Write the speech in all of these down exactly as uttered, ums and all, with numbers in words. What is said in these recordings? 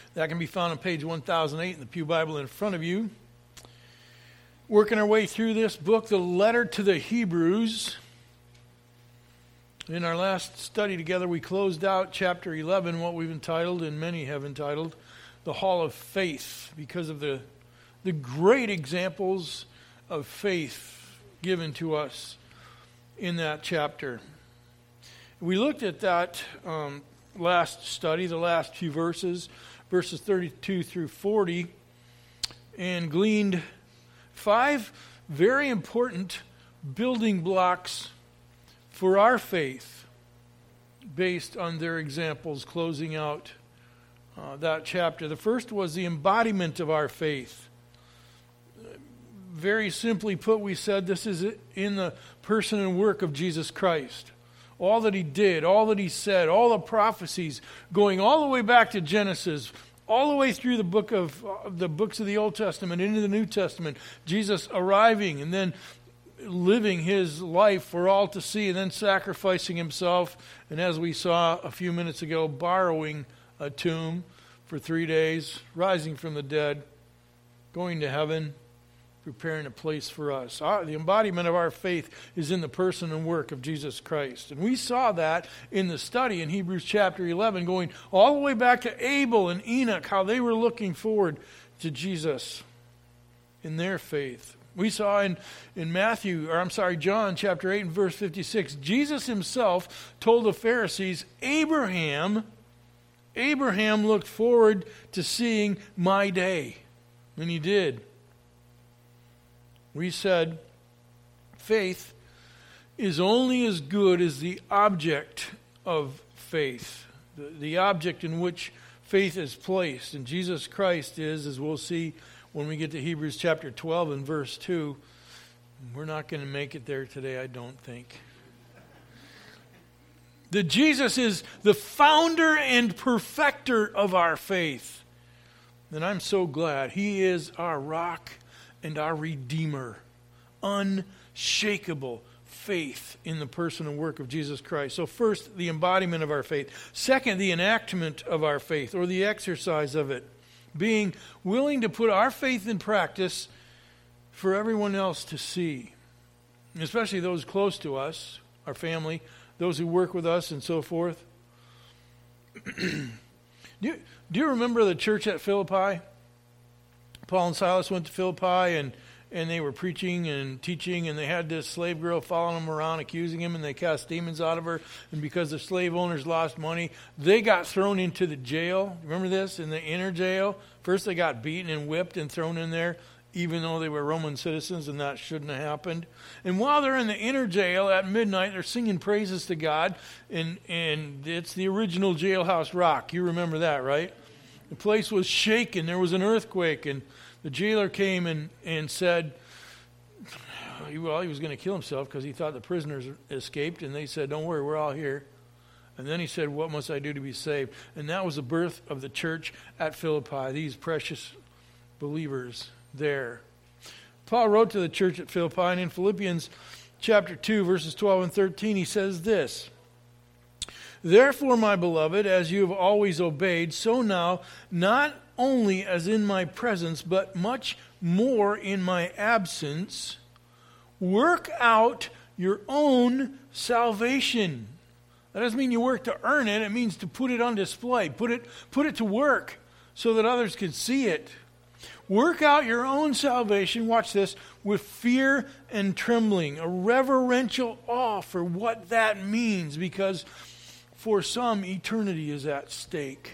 That can be found on page one thousand eight in the Pew Bible in front of you. Working our way through this book, the letter to the Hebrews. In our last study together, we closed out chapter eleven, what we've entitled, and many have entitled, The Hall of Faith, because of the, the great examples of faith given to us in that chapter. We looked at that um, last study, the last few verses, verses thirty-two through forty, and gleaned five very important building blocks for our faith based on their examples, closing out uh, that chapter. The first was the embodiment of our faith. Very simply put, we said this is in the person and work of Jesus Christ. All that he did, all that he said, all the prophecies, going all the way back to Genesis, all the way through the book of uh, the books of the Old Testament into the New Testament, Jesus arriving and then living his life for all to see, and then sacrificing himself, and as we saw a few minutes ago, borrowing a tomb for three days, rising from the dead, going to heaven, preparing a place for us. Our, the embodiment of our faith is in the person and work of Jesus Christ. And we saw that in the study in Hebrews chapter eleven, going all the way back to Abel and Enoch, how they were looking forward to Jesus in their faith. We saw in, in Matthew, or I'm sorry, John chapter eight and verse fifty-six, Jesus himself told the Pharisees, Abraham, Abraham looked forward to seeing my day. And he did. We said faith is only as good as the object of faith, the, the object in which faith is placed. And Jesus Christ is, as we'll see when we get to Hebrews chapter twelve and verse two. We're not going to make it there today, I don't think. That Jesus is the founder and perfecter of our faith. And I'm so glad he is our rock and our Redeemer. Unshakable faith in the person and work of Jesus Christ. So first, the embodiment of our faith. Second, the enactment of our faith, or the exercise of it. Being willing to put our faith in practice for everyone else to see. Especially those close to us, our family, those who work with us and so forth. do, you, do you remember the church at Philippi? Paul and Silas went to Philippi, and, and they were preaching and teaching, and they had this slave girl following them around, accusing him, and they cast demons out of her. And because the slave owners lost money, they got thrown into the jail. Remember this? In the inner jail. First they got beaten and whipped and thrown in there, even though they were Roman citizens, and that shouldn't have happened. And while they're in the inner jail at midnight, they're singing praises to God, and, and it's the original jailhouse rock. You remember that, right? The place was shaken. There was an earthquake, and the jailer came and, and said, well, he was going to kill himself because he thought the prisoners escaped, and they said, don't worry, we're all here. And then he said, what must I do to be saved? And that was the birth of the church at Philippi, these precious believers there. Paul wrote to the church at Philippi, and in Philippians chapter two, verses twelve and thirteen, he says this, therefore, my beloved, as you have always obeyed, so now, not only as in my presence, but much more in my absence, work out your own salvation. That doesn't mean you work to earn it. It means to put it on display. Put it, put it to work so that others can see it. Work out your own salvation, watch this, with fear and trembling, a reverential awe for what that means, because for some, eternity is at stake.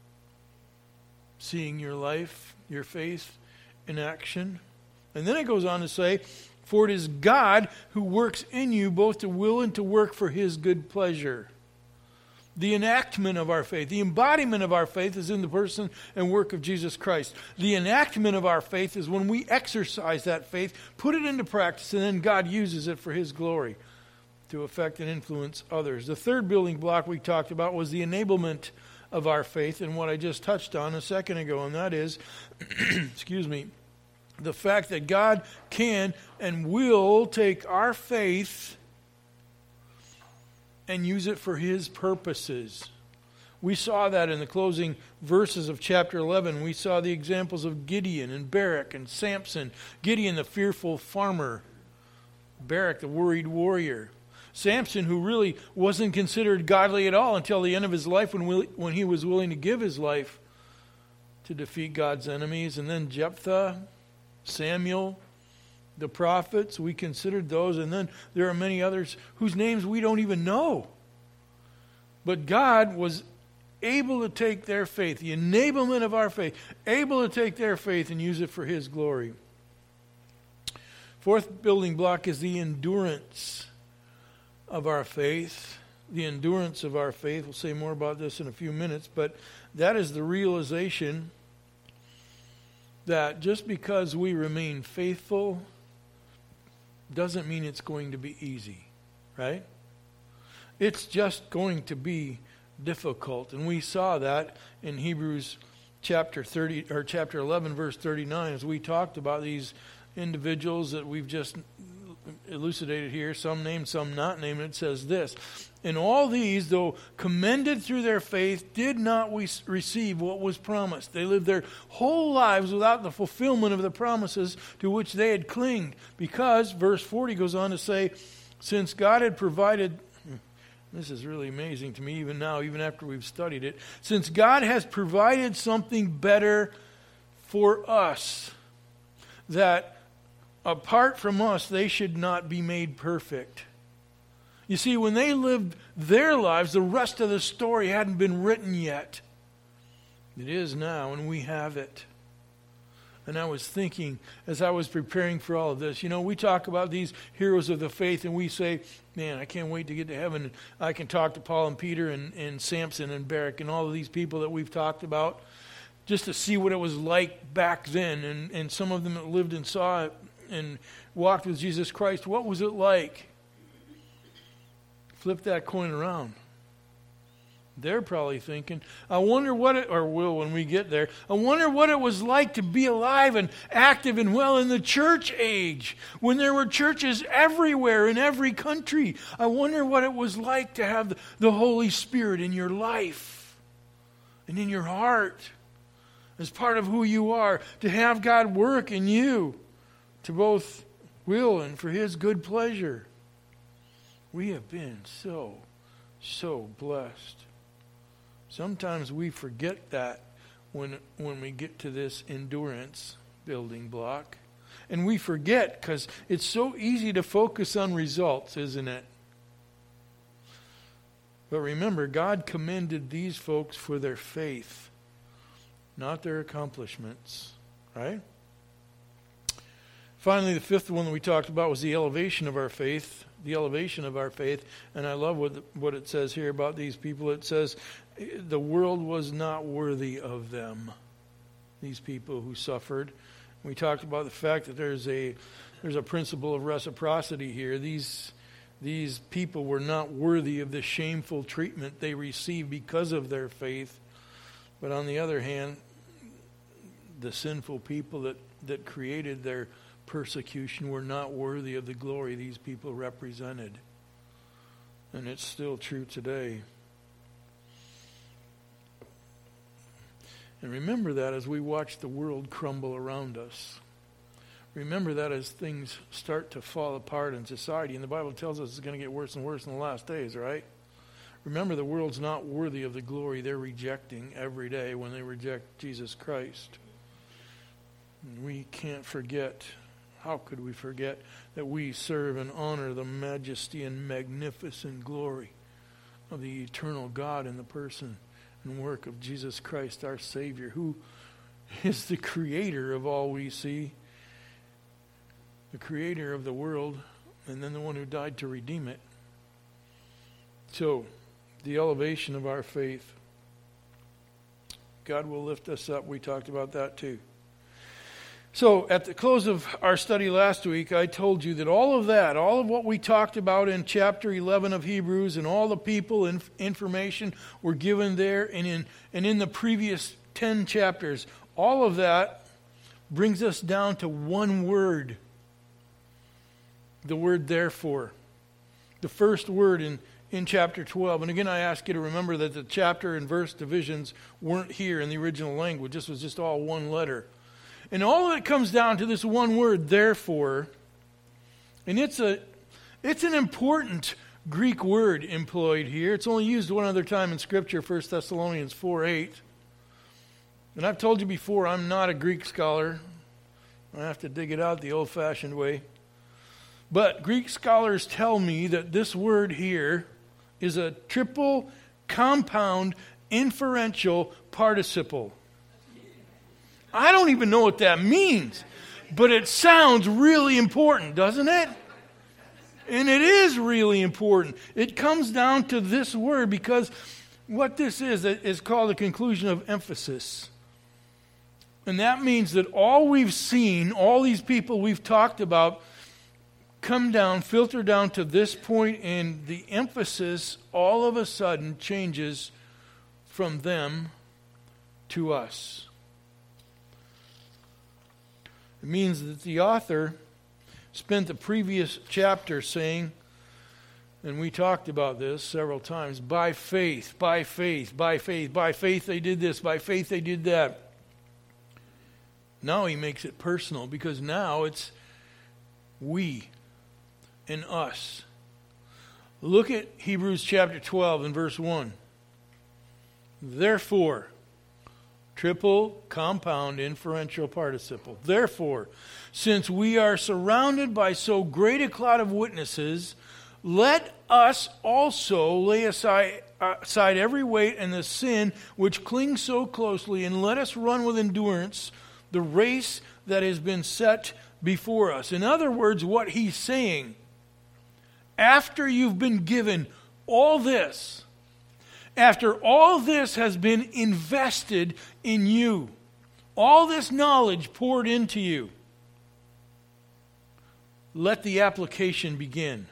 Seeing your life, your faith in action. And then it goes on to say, for it is God who works in you both to will and to work for his good pleasure. The enactment of our faith, the embodiment of our faith is in the person and work of Jesus Christ. The enactment of our faith is when we exercise that faith, put it into practice, and then God uses it for his glory to affect and influence others. The third building block we talked about was the enablement of our faith, and what I just touched on a second ago, and that is, excuse me, the fact that God can and will take our faith and use it for his purposes. We saw that in the closing verses of chapter eleven. We saw the examples of Gideon and Barak and Samson. Gideon, the fearful farmer. Barak, the worried warrior. Samson, who really wasn't considered godly at all until the end of his life when, when he was willing to give his life to defeat God's enemies. And then Jephthah, Samuel, the prophets, we considered those. And then there are many others whose names we don't even know. But God was able to take their faith, the enablement of our faith, able to take their faith and use it for His glory. Fourth building block is the endurance of our faith. The endurance of our faith. We'll say more about this in a few minutes, but that is the realization that just because we remain faithful doesn't mean it's going to be easy, right? It's just going to be difficult. And we saw that in Hebrews chapter thirty or chapter eleven verse thirty-nine as we talked about these individuals that we've just elucidated here, some named, some not named. It says this: "And all these, though commended through their faith, did not we receive what was promised." They lived their whole lives without the fulfillment of the promises to which they had clinged. Because, verse forty goes on to say, since God had provided, this is really amazing to me even now, even after we've studied it, since God has provided something better for us, that apart from us, they should not be made perfect. You see, when they lived their lives, the rest of the story hadn't been written yet. It is now, and we have it. And I was thinking, as I was preparing for all of this, you know, we talk about these heroes of the faith, and we say, man, I can't wait to get to heaven. I can talk to Paul and Peter and, and Samson and Barak and all of these people that we've talked about, just to see what it was like back then. And, and some of them that lived and saw it and walked with Jesus Christ. What was it like? Flip that coin around. They're probably thinking, I wonder what it, or will when we get there, I wonder what it was like to be alive and active and well in the church age, when there were churches everywhere in every country. I wonder what it was like to have the Holy Spirit in your life and in your heart as part of who you are, to have God work in you to both will and for His good pleasure. We have been so, so blessed. Sometimes we forget that when when we get to this endurance building block. And we forget because it's so easy to focus on results, isn't it? But remember, God commended these folks for their faith, not their accomplishments, right? Finally, the fifth one that we talked about was the elevation of our faith. The elevation of our faith. And I love what what it says here about these people. It says, the world was not worthy of them. These people who suffered. We talked about the fact that there's a there's a principle of reciprocity here. These these people were not worthy of the shameful treatment they received because of their faith. But on the other hand, the sinful people that, that created their persecution were not worthy of the glory these people represented. And it's still true today. And remember that as we watch the world crumble around us. Remember that as things start to fall apart in society. And the Bible tells us it's going to get worse and worse in the last days, right? Remember, the world's not worthy of the glory they're rejecting every day when they reject Jesus Christ. And we can't forget. How could we forget that we serve and honor the majesty and magnificent glory of the eternal God in the person and work of Jesus Christ, our Savior, who is the creator of all we see, the creator of the world, and then the one who died to redeem it. So, the elevation of our faith. God will lift us up. We talked about that too. So, at the close of our study last week, I told you that all of that, all of what we talked about in chapter eleven of Hebrews and all the people and information were given there and in, and in the previous ten chapters, all of that brings us down to one word. The word therefore. The first word in, in chapter twelve. And again, I ask you to remember that the chapter and verse divisions weren't here in the original language. This was just all one letter. And all of it comes down to this one word, therefore. And it's a it's an important Greek word employed here. It's only used one other time in Scripture, First Thessalonians four eight. And I've told you before, I'm not a Greek scholar. I have to dig it out the old-fashioned way. But Greek scholars tell me that this word here is a triple compound inferential participle. I don't even know what that means, but it sounds really important, doesn't it? And it is really important. It comes down to this word because what this is is called a conclusion of emphasis. And that means that all we've seen, all these people we've talked about, come down, filter down to this point, and the emphasis all of a sudden changes from them to us. It means that the author spent the previous chapter saying, and we talked about this several times, by faith, by faith, by faith, by faith they did this, by faith they did that. Now he makes it personal because now it's we and us. Look at Hebrews chapter twelve and verse one. Therefore, triple compound inferential participle. Therefore, since we are surrounded by so great a cloud of witnesses, let us also lay aside, uh, aside every weight and the sin which clings so closely, and let us run with endurance the race that has been set before us. In other words, what he's saying, after you've been given all this, after all this has been invested in you, all this knowledge poured into you, let the application begin.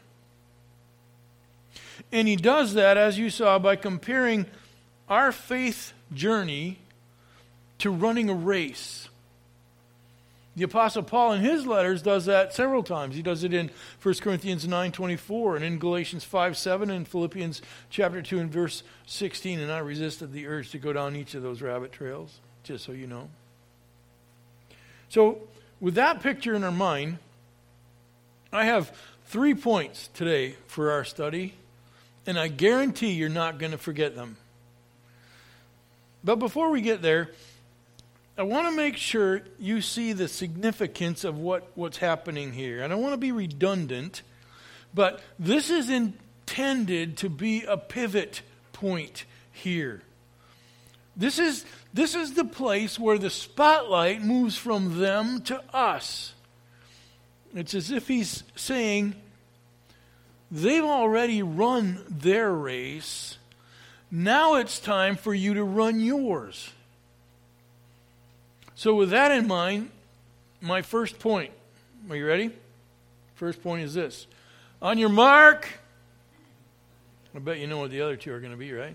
And he does that, as you saw, by comparing our faith journey to running a race. The Apostle Paul in his letters does that several times. He does it in First Corinthians nine twenty-four and in Galatians five seven and Philippians chapter two and verse sixteen. And I resisted the urge to go down each of those rabbit trails, just so you know. So with that picture in our mind, I have three points today for our study, and I guarantee you're not going to forget them. But before we get there, I want to make sure you see the significance of what, what's happening here. I don't want to be redundant, but this is intended to be a pivot point here. This is, this is the place where the spotlight moves from them to us. It's as if he's saying, they've already run their race. Now it's time for you to run yours. So with that in mind, my first point. Are you ready? First point is this. On your mark. I bet you know what the other two are going to be, right?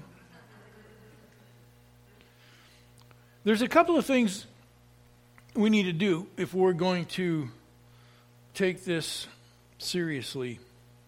There's a couple of things we need to do if we're going to take this seriously.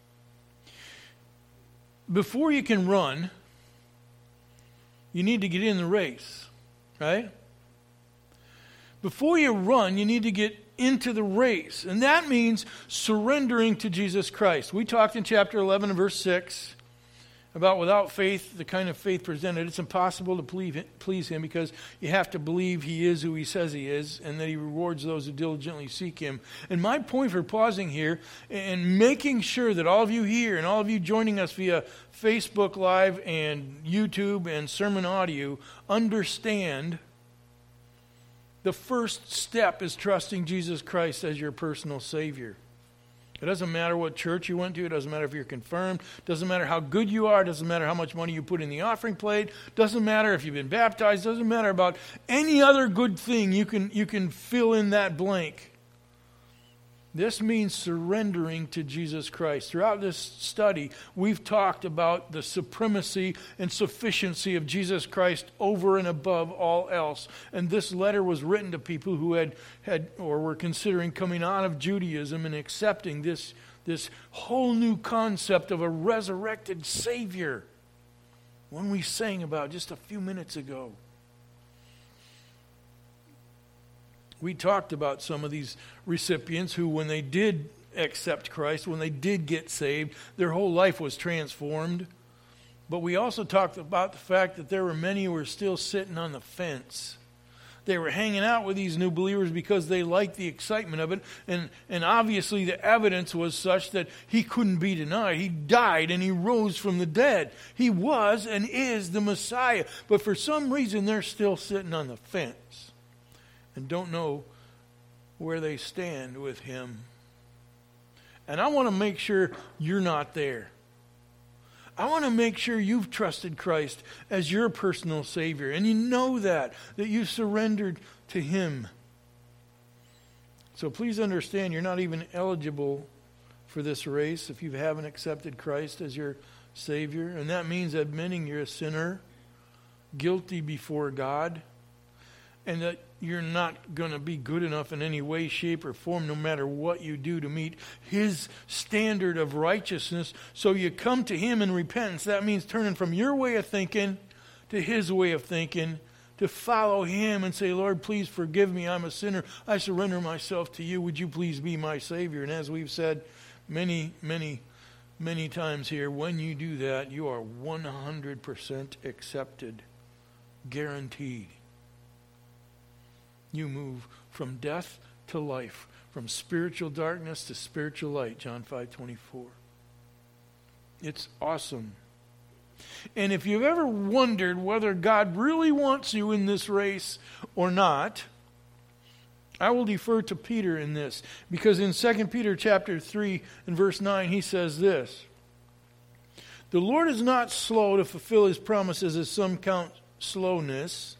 Before you can run, you need to get in the race, right? Before you run, you need to get into the race. And that means surrendering to Jesus Christ. We talked in chapter eleven and verse six about without faith, the kind of faith presented, it's impossible to please Him because you have to believe He is who He says He is and that He rewards those who diligently seek Him. And my point for pausing here and making sure that all of you here and all of you joining us via Facebook Live and YouTube and sermon audio understand the first step is trusting Jesus Christ as your personal Savior. It doesn't matter what church you went to. It doesn't matter if you're confirmed. It doesn't matter how good you are. It doesn't matter how much money you put in the offering plate. It doesn't matter if you've been baptized. It doesn't matter about any other good thing. You can, you can fill in that blank. This means surrendering to Jesus Christ. Throughout this study, we've talked about the supremacy and sufficiency of Jesus Christ over and above all else. And this letter was written to people who had, had or were considering coming out of Judaism and accepting this, this whole new concept of a resurrected Savior, one we sang about just a few minutes ago. We talked about some of these recipients who, when they did accept Christ, when they did get saved, their whole life was transformed. But we also talked about the fact that there were many who were still sitting on the fence. They were hanging out with these new believers because they liked the excitement of it. And, and obviously the evidence was such that he couldn't be denied. He died and he rose from the dead. He was and is the Messiah. But for some reason they're still sitting on the fence and don't know where they stand with him. And I want to make sure you're not there. I want to make sure you've trusted Christ as your personal Savior. And you know that, that you surrendered to him. So please understand, you're not even eligible for this race if you haven't accepted Christ as your Savior. And that means admitting you're a sinner, guilty before God, and that you're not going to be good enough in any way, shape, or form, no matter what you do, to meet his standard of righteousness. So you come to him in repentance. That means turning from your way of thinking to his way of thinking, to follow him and say, Lord, please forgive me. I'm a sinner. I surrender myself to you. Would you please be my Savior? And as we've said many, many, many times here, when you do that, you are one hundred percent accepted, guaranteed. You move from death to life, from spiritual darkness to spiritual light, John five twenty-four. It's awesome. And if you've ever wondered whether God really wants you in this race or not, I will defer to Peter in this, because in Second Peter chapter three and verse nine, he says this: the Lord is not slow to fulfill his promises, as some count slowness,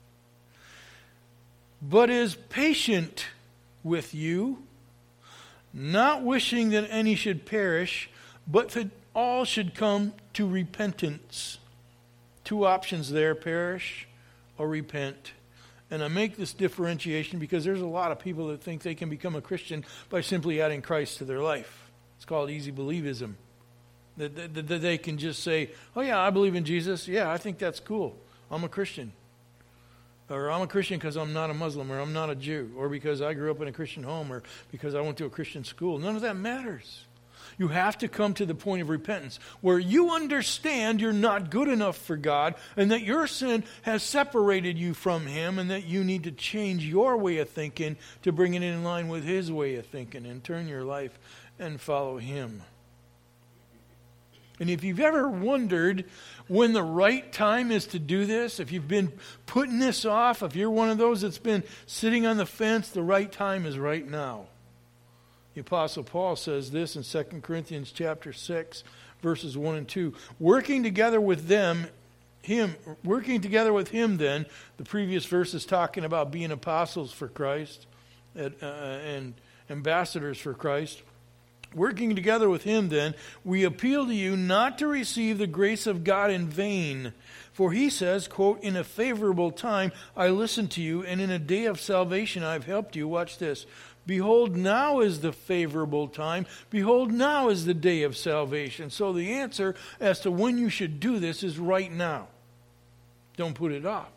but is patient with you, not wishing that any should perish, but that all should come to repentance. Two options there: perish or repent. And I make this differentiation because there's a lot of people that think they can become a Christian by simply adding Christ to their life. It's called easy believism. That, that, that they can just say, oh yeah, I believe in Jesus. Yeah, I think that's cool. I'm a Christian. Or I'm a Christian because I'm not a Muslim, or I'm not a Jew, or because I grew up in a Christian home, or because I went to a Christian school. None of that matters. You have to come to the point of repentance where you understand you're not good enough for God, and that your sin has separated you from him, and that you need to change your way of thinking to bring it in line with his way of thinking and turn your life and follow him. And if you've ever wondered when the right time is to do this, if you've been putting this off, if you're one of those that's been sitting on the fence, the right time is right now. The Apostle Paul says this in Second Corinthians chapter six, verses one and two. Working together with them, him, working together with him then, the previous verse is talking about being apostles for Christ and, uh, and ambassadors for Christ. Working together with him, then, we appeal to you not to receive the grace of God in vain. For he says, quote, in a favorable time I listened to you, and in a day of salvation I have helped you. Watch this. Behold, now is the favorable time. Behold, now is the day of salvation. So the answer as to when you should do this is right now. Don't put it off.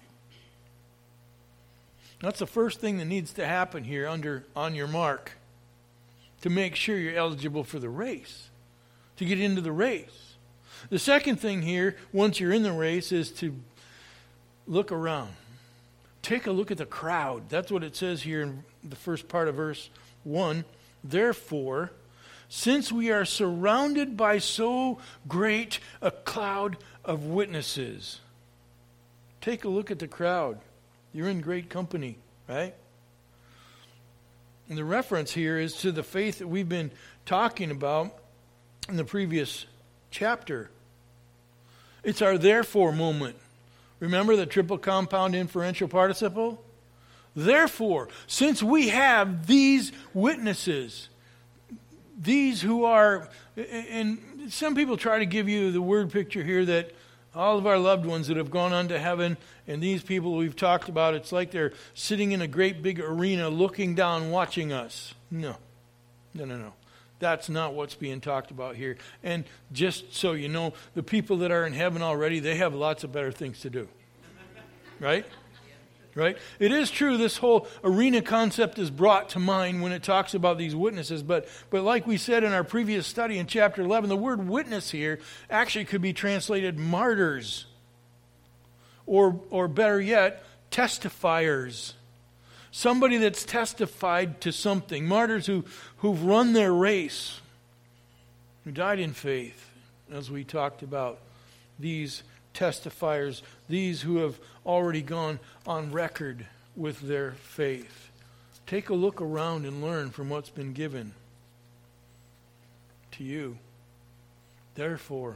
That's the first thing that needs to happen here under on your mark, to make sure you're eligible for the race, to get into the race. The second thing here, once you're in the race, is to look around. Take a look at the crowd. That's what it says here in the first part of verse one. Therefore, since we are surrounded by so great a cloud of witnesses. Take a look at the crowd. You're in great company, right? And the reference here is to the faith that we've been talking about in the previous chapter. It's our therefore moment. Remember the triple compound inferential participle? Therefore, since we have these witnesses, these who are, and some people try to give you the word picture here that all of our loved ones that have gone on to heaven, and these people we've talked about, it's like they're sitting in a great big arena looking down, watching us. No. No, no, no. That's not what's being talked about here. And just so you know, the people that are in heaven already, they have lots of better things to do. Right? Right? It is true this whole arena concept is brought to mind when it talks about these witnesses, but but like we said in our previous study in chapter eleven, the word witness here actually could be translated martyrs, or or better yet, testifiers. Somebody that's testified to something. Martyrs who, who've run their race, who died in faith, as we talked about. These testifiers, these who have already gone on record with their faith. Take a look around and learn from what's been given to you. Therefore,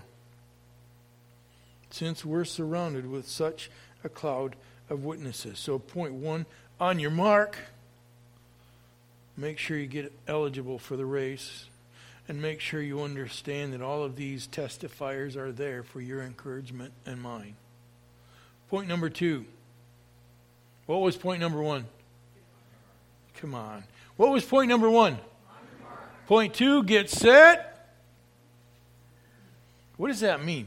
since we're surrounded with such a cloud of witnesses. So point one, on your mark, make sure you get eligible for the race. And make sure you understand that all of these testifiers are there for your encouragement and mine. Point number two. What was point number one? Come on. What was point number one? Point two, get set. What does that mean?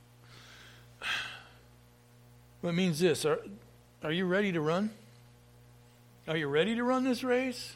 Well, it means this. Are, are you ready to run? Are you ready to run this race?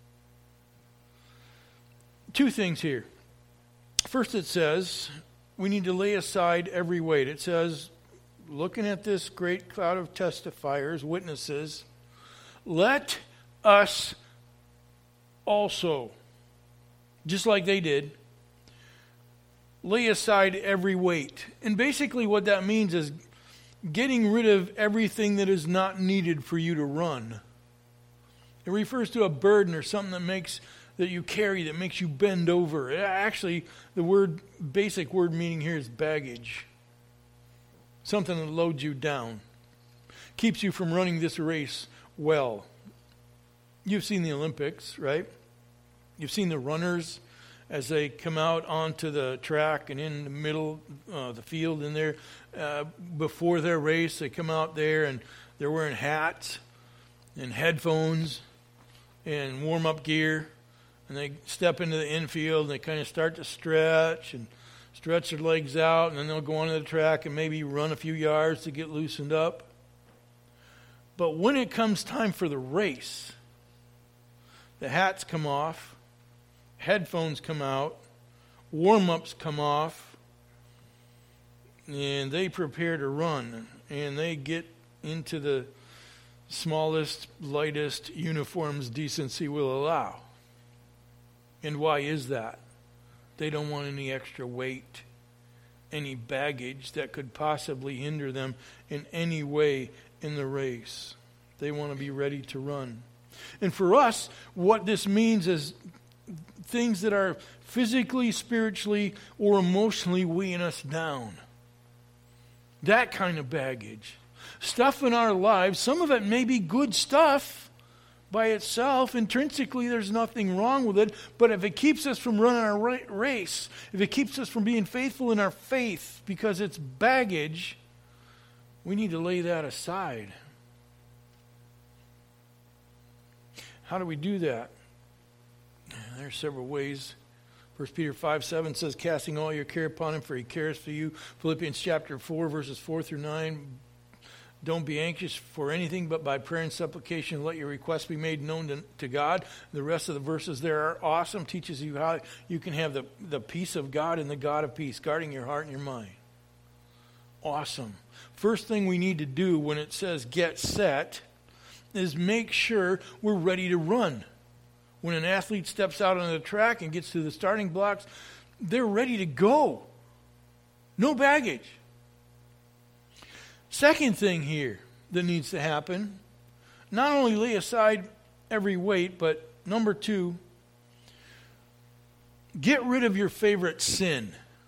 Two things here. First, it says we need to lay aside every weight. It says, looking at this great cloud of testifiers, witnesses, let us also, just like they did, lay aside every weight. And basically what that means is getting rid of everything that is not needed for you to run. It refers to a burden or something that makes that you carry that makes you bend over. Actually, the word, basic word meaning here is baggage. Something that loads you down. Keeps you from running this race well. You've seen the Olympics, right? You've seen the runners as they come out onto the track and in the middle of uh, the field in there. Uh, before their race, they come out there and they're wearing hats and headphones and warm-up gear. And they step into the infield and they kind of start to stretch and stretch their legs out, and then they'll go onto the track and maybe run a few yards to get loosened up. But when it comes time for the race, the hats come off, headphones come out, warm-ups come off, and they prepare to run. And they get into the smallest, lightest uniforms decency will allow. And why is that? They don't want any extra weight, any baggage that could possibly hinder them in any way in the race. They want to be ready to run. And for us, what this means is things that are physically, spiritually, or emotionally weighing us down. That kind of baggage. Stuff in our lives, some of it may be good stuff by itself. Intrinsically, there's nothing wrong with it. But if it keeps us from running our race, if it keeps us from being faithful in our faith because it's baggage, we need to lay that aside. How do we do that? There are several ways. First Peter five seven says, casting all your care upon him, for he cares for you. Philippians chapter four, verses four through nine. Don't be anxious for anything, but by prayer and supplication, let your requests be made known to, to God. The rest of the verses there are awesome. Teaches you how you can have the, the peace of God and the God of peace, guarding your heart and your mind. Awesome. First thing we need to do when it says get set is make sure we're ready to run. When an athlete steps out on the track and gets to the starting blocks, they're ready to go. No baggage. Second thing here that needs to happen, not only lay aside every weight, but number two, get rid of your favorite sin.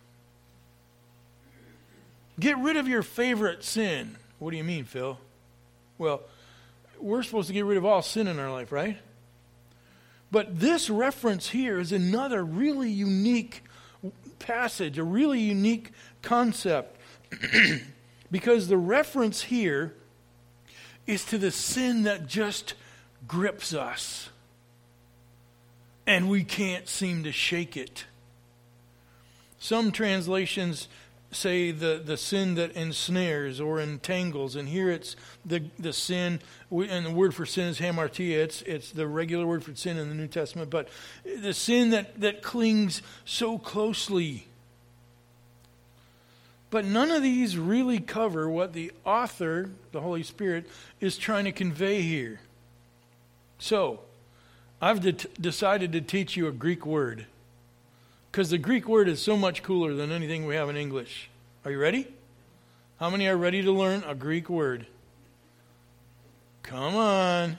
Get rid of your favorite sin. What do you mean, Phil? Well, we're supposed to get rid of all sin in our life, right? But this reference here is another really unique passage, a really unique concept. Because the reference here is to the sin that just grips us. and we can't seem to shake it. Some translations say the, the sin that ensnares or entangles, and here it's the the sin, and the word for sin is hamartia. It's it's the regular word for sin in the New Testament, but the sin that, that clings so closely. But none of these really cover what the author, the Holy Spirit, is trying to convey here. So, I've de- decided to teach you a Greek word, because the Greek word is so much cooler than anything we have in English. Are you ready? How many are ready to learn a Greek word? Come on.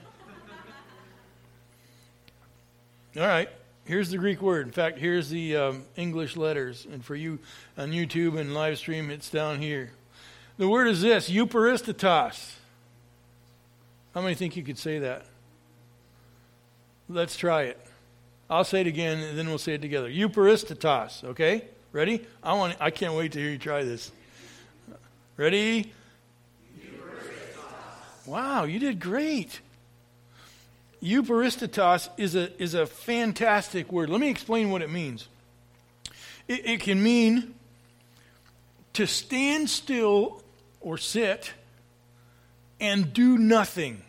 All right. Here's the Greek word. In fact, here's the um, English letters. And for you on YouTube and live stream, it's down here. The word is this, eucharistatos. How many think you could say that? Let's try it. I'll say it again, and then we'll say it together. Eucharistatos, okay? Ready? I want. I can't wait to hear you try this. Ready? Eucharistatos. Wow, you did great. Eucharistatos is a is a fantastic word. Let me explain what it means. It, it can mean to stand still or sit and do nothing.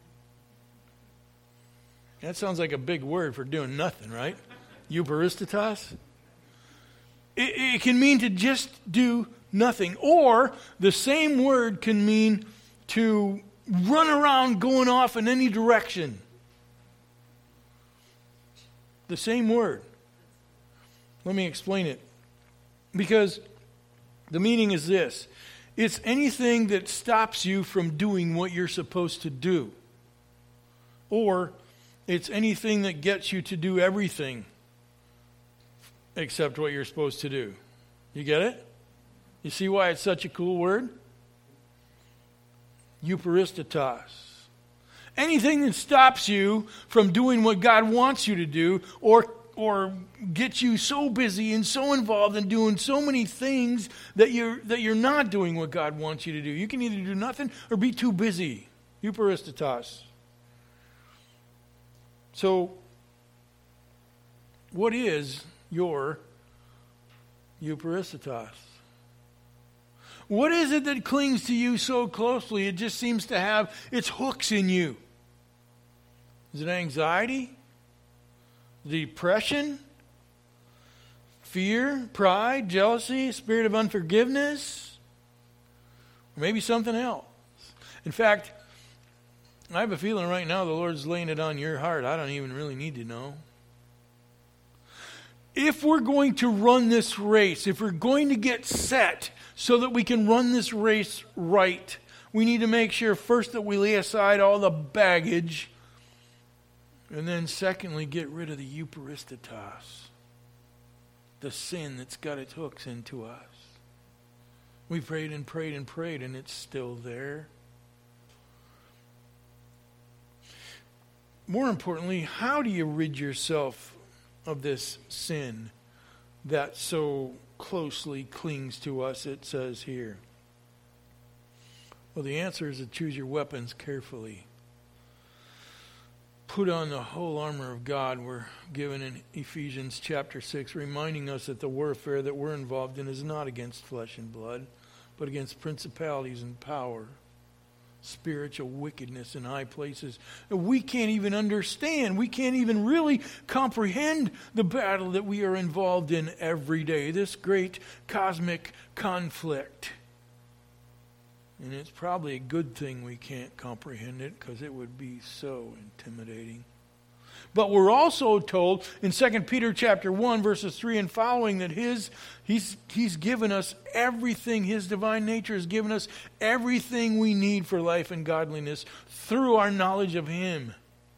That sounds like a big word for doing nothing, right? Eucharistatos. It, it can mean to just do nothing. Or the same word can mean to run around going off in any direction. The same word. Let me explain it. Because the meaning is this. It's anything that stops you from doing what you're supposed to do. Or it's anything that gets you to do everything except what you're supposed to do. You get it? You see why it's such a cool word? Eucharistatos. Anything that stops you from doing what God wants you to do, or or gets you so busy and so involved in doing so many things that you're that you're not doing what God wants you to do. You can either do nothing or be too busy. Eucharistatos. So, what is your eucharistatos? What is it that clings to you so closely? It just seems to have its hooks in you. Is it anxiety? Depression? Fear? Pride? Jealousy? Spirit of unforgiveness? Or maybe something else. In fact, I have a feeling right now the Lord's laying it on your heart. I don't even really need to know. If we're going to run this race, if we're going to get set so that we can run this race right, we need to make sure first that we lay aside all the baggage, and then secondly, get rid of the eucharistatos, the sin that's got its hooks into us. We prayed and prayed and prayed, and it's still there. More importantly, how do you rid yourself of this sin that so closely clings to us, it says here? Well, the answer is to choose your weapons carefully. Put on the whole armor of God, we're given in Ephesians chapter six, reminding us that the warfare that we're involved in is not against flesh and blood, but against principalities and power, spiritual wickedness in high places. We can't even understand. We can't even really comprehend the battle that we are involved in every day, this great cosmic conflict. And it's probably a good thing we can't comprehend it, because it would be so intimidating. But we're also told in Second Peter chapter one, verses three and following, that his he's he's given us everything. His divine nature has given us everything we need for life and godliness through our knowledge of him.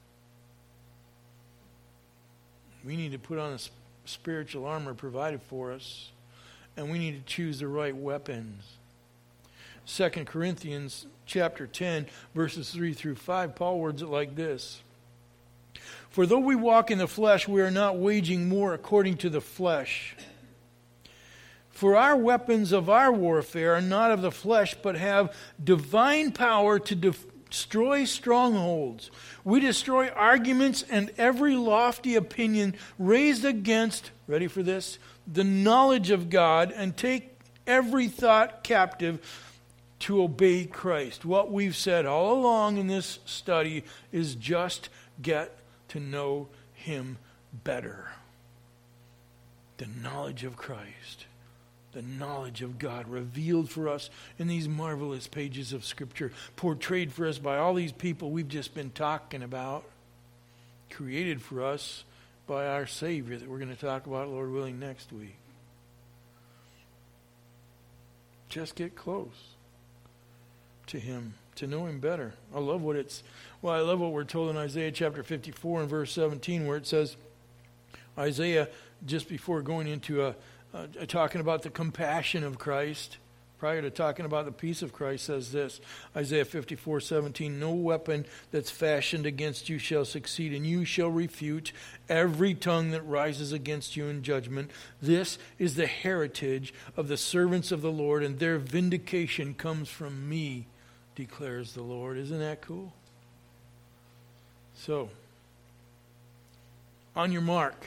We need to put on a spiritual armor provided for us, and we need to choose the right weapons. Second Corinthians chapter ten, verses three through five, Paul words it like this. For though we walk in the flesh, we are not waging war according to the flesh. For our weapons of our warfare are not of the flesh, but have divine power to def- destroy strongholds. We destroy arguments and every lofty opinion raised against, ready for this, the knowledge of God, and take every thought captive to obey Christ. What we've said all along in this study is just get to know Him better. The knowledge of Christ. The knowledge of God revealed for us in these marvelous pages of Scripture, portrayed for us by all these people we've just been talking about, created for us by our Savior that we're going to talk about, Lord willing, next week. Just get close to Him, to know Him better. I love what it's, well, I love what we're told in Isaiah chapter fifty-four and verse seventeen, where it says, Isaiah, just before going into a Uh, talking about the compassion of Christ, prior to talking about the peace of Christ, says this, Isaiah fifty-four seventeen, no weapon that's fashioned against you shall succeed, and you shall refute every tongue that rises against you in judgment. This is the heritage of the servants of the Lord, and their vindication comes from me, declares the Lord. Isn't that cool? So, on your mark,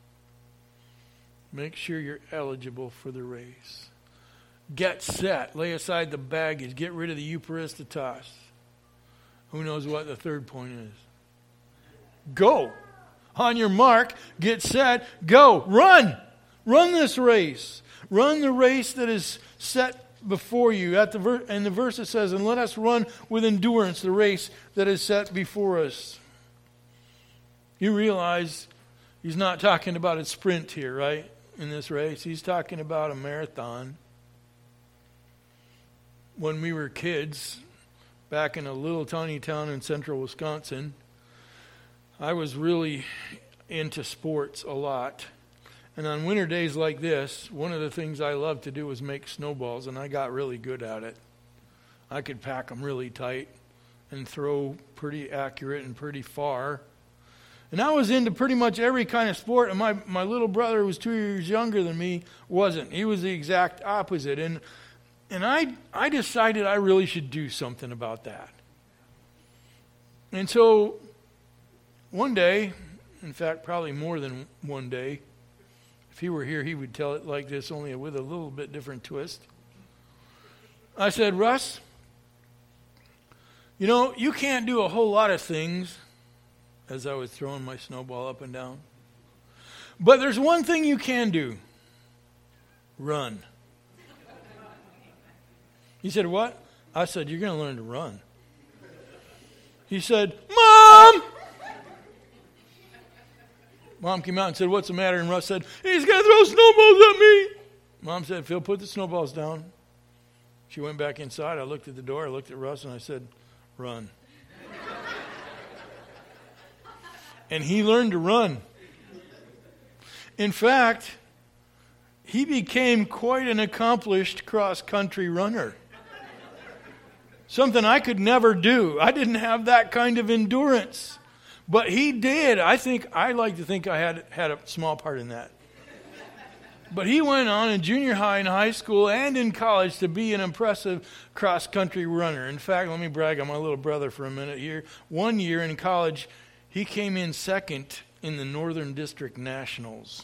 make sure you're eligible for the race. Get set. Lay aside the baggage. Get rid of the euperistos. Who knows what the third point is? Go. On your mark, get set, go. Run. Run this race. Run the race that is set before you. At the ver- and the verse it says, and let us run with endurance the race that is set before us. You realize he's not talking about a sprint here, right? In this race. He's talking about a marathon. When we were kids, back in a little tiny town in central Wisconsin, I was really into sports a lot. And on winter days like this, one of the things I loved to do was make snowballs, and I got really good at it. I could pack them really tight and throw pretty accurate and pretty far. And I was into pretty much every kind of sport, and my, my little brother, who was two years younger than me, wasn't. He was the exact opposite. And and I I decided I really should do something about that. And so one day, in fact, probably more than one day, if he were here, he would tell it like this, only with a little bit different twist. I said, Russ, you know, you can't do a whole lot of things, as I was throwing my snowball up and down. But there's one thing you can do. Run. He said, what? I said, you're going to learn to run. He said, Mom! Mom came out and said, what's the matter? And Russ said, he's going to throw snowballs at me. Mom said, Phil, put the snowballs down. She went back inside. I looked at the door. I looked at Russ and I said, run. And he learned to run. In fact, he became quite an accomplished cross-country runner. Something I could never do. I didn't have that kind of endurance. But he did. I think, I like to think I had, had a small part in that. But he went on in junior high and high school and in college to be an impressive cross-country runner. In fact, let me brag on my little brother for a minute here. One year in college, he came in second in the Northern District Nationals.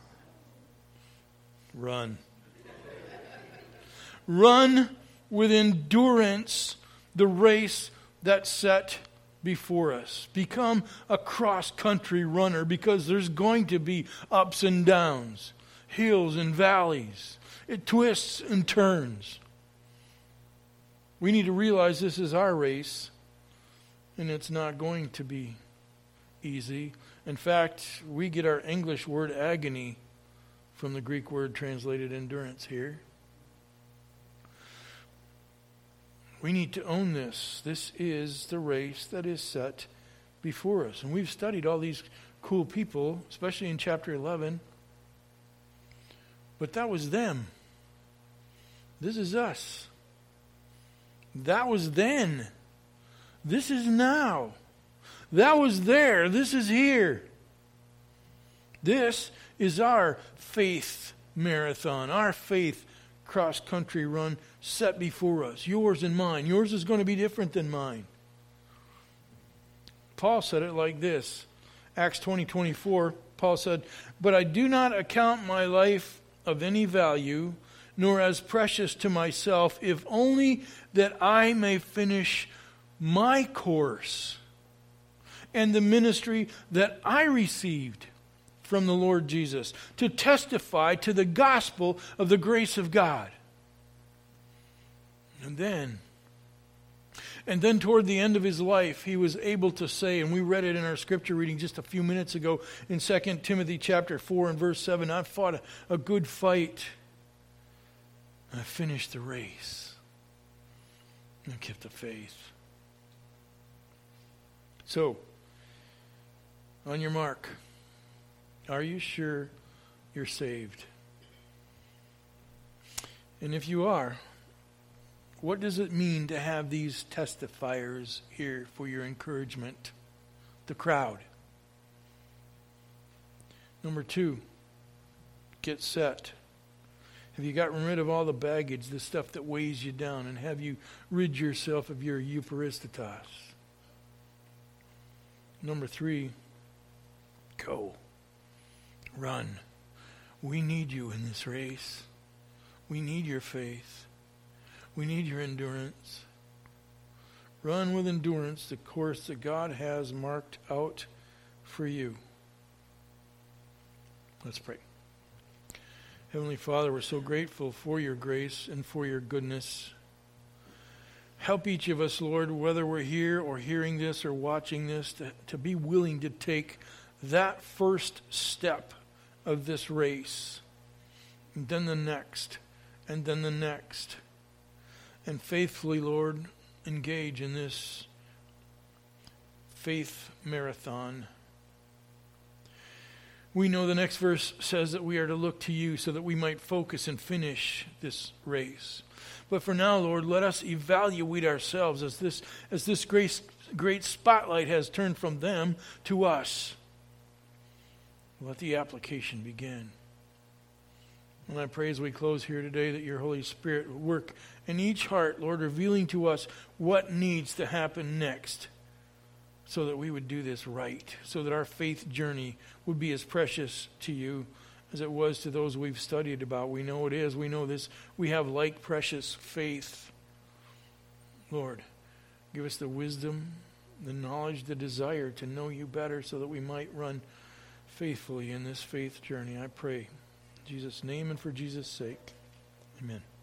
Run. Run with endurance the race that's set before us. Become a cross-country runner, because there's going to be ups and downs, hills and valleys. It twists and turns. We need to realize this is our race, and it's not going to be easy. In fact, we get our English word agony from the Greek word translated endurance here. We need to own this. This is the race that is set before us. And we've studied all these cool people, especially in chapter eleven. But that was them. This is us. That was then. This is now. That was there. This is here. This is our faith marathon, our faith cross-country run set before us. Yours and mine. Yours is going to be different than mine. Paul said it like this. Acts twenty twenty-four, Paul said, "But I do not account my life of any value, nor as precious to myself, if only that I may finish my course and the ministry that I received from the Lord Jesus, to testify to the gospel of the grace of God." And then, and then toward the end of his life, he was able to say, and we read it in our scripture reading just a few minutes ago in Second Timothy chapter four and verse seven, "I've fought a, a good fight. I finished the race. And I kept the faith." So, on your mark, are you sure you're saved? And if you are, what does it mean to have these testifiers here for your encouragement? The crowd. Number two, get set. Have you gotten rid of all the baggage, the stuff that weighs you down, and have you rid yourself of your euphoristatos? Number three, go. Run. We need you in this race. We need your faith. We need your endurance. Run with endurance the course that God has marked out for you. Let's pray. Heavenly Father, we're so grateful for your grace and for your goodness. Help each of us, Lord, whether we're here or hearing this or watching this, to, to be willing to take that first step of this race, and then the next, and then the next, and faithfully, Lord, engage in this faith marathon. We know the next verse says that we are to look to you so that we might focus and finish this race. But for now, Lord, let us evaluate ourselves as this as this great, great spotlight has turned from them to us. Let the application begin. And I pray as we close here today that your Holy Spirit will work in each heart, Lord, revealing to us what needs to happen next so that we would do this right, so that our faith journey would be as precious to you as it was to those we've studied about. We know it is. We know this. We have like precious faith. Lord, give us the wisdom, the knowledge, the desire to know you better so that we might run faithfully in this faith journey. I pray in Jesus' name and for Jesus' sake. Amen.